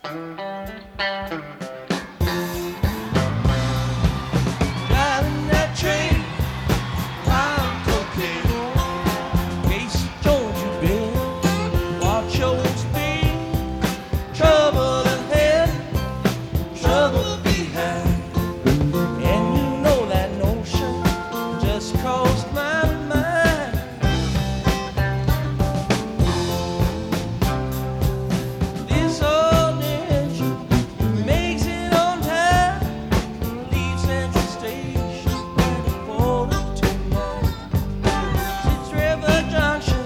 Driving that train, I'm cocaine. Casey Jones, you better watch your speed. Trouble ahead, trouble behind. And you know that notion just crossed my mind. This old engine makes it on time, leaves Central Station at a 8:45. It's River Junction,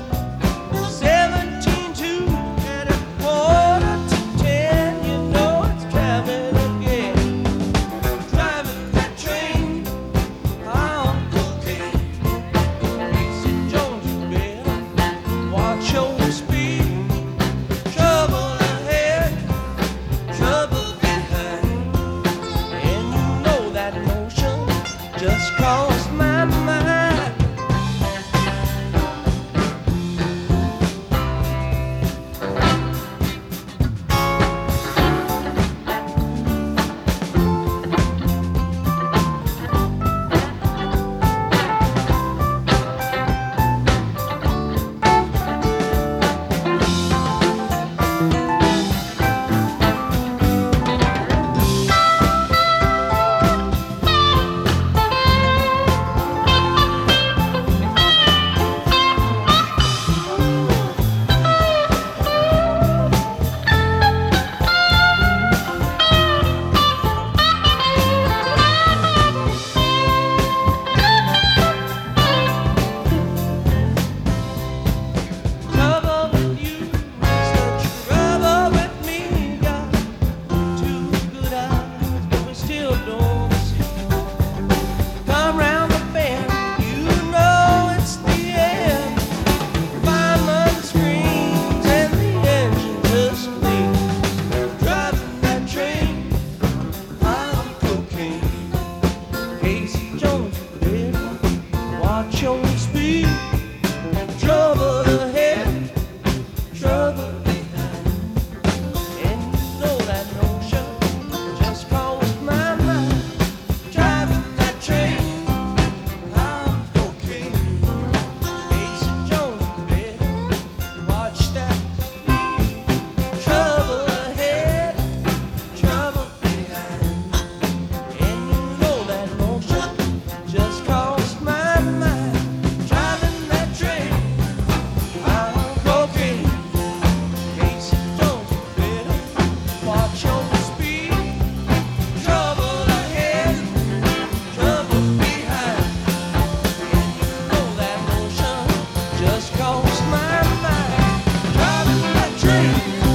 17-2 at a 9:45. You know it's traveling again. Driving that train on cocaine. Casey Jones, you better watch your speed. Trouble ahead, trouble behind. And you know that notion just crossed my mind. Trouble with you is the trouble with me. Got two good eyes, but we still don't see. Come round the bend, you know it's the end. Fireman screams and the engine just leaves. Driving that train, I'm cocaine. Casey Jones, you better watch your speed. Trouble ahead, trouble behind. And you know that notion just crossed my mind. Driving that train, I'm cocaine. Casey Jones, you better watch that speed. Trouble ahead, trouble behind. And you know that notion just crossed my mind. Driving that train, I'm cocaine. Casey Jones, you better watch your speed. Trouble ahead, trouble behind. And you know that notion just crossed my mind. Driving that train,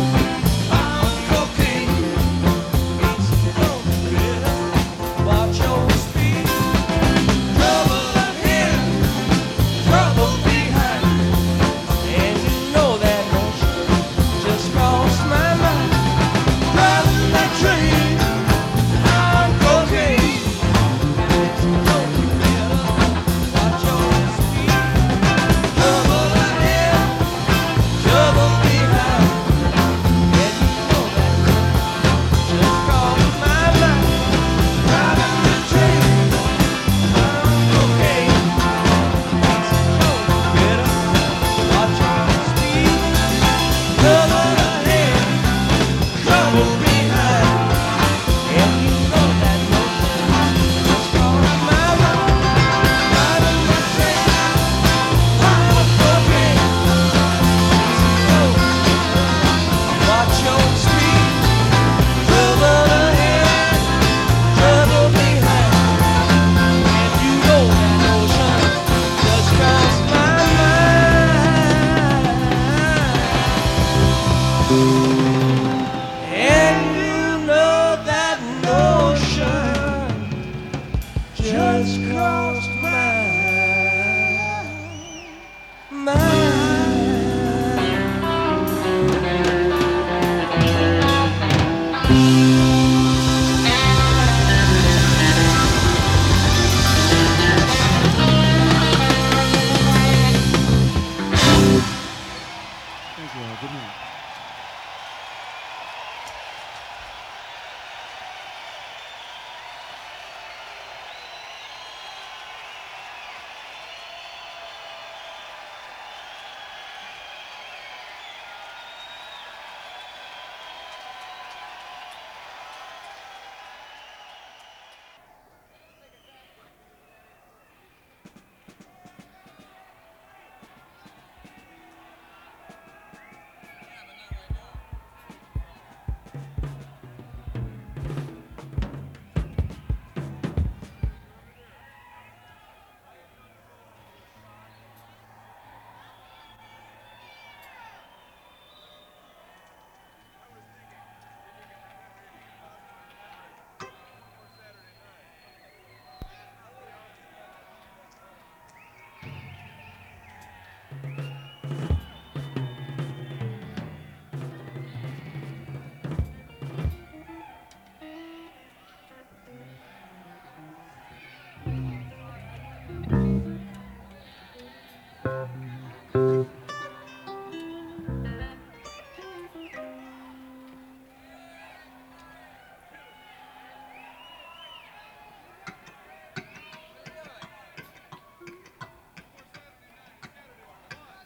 I'm cocaine. Casey Jones, you better watch your speed. Trouble ahead, trouble behind. And you know that notion just crossed my mind. Driving that train, I'm cocaine. Casey Jones, you better watch your speed. Trouble ahead, trouble behind. And you know that notion just crossed my mind. Driving that train, I'm cocaine. Casey Jones, you better watch your speed. Trouble ahead, trouble behind. And you know that notion just crossed my mind. Driving that train, I'm cocaine. Casey Jones, watch your speed. Trouble ahead, trouble behind. And you know that notion just crossed my mind.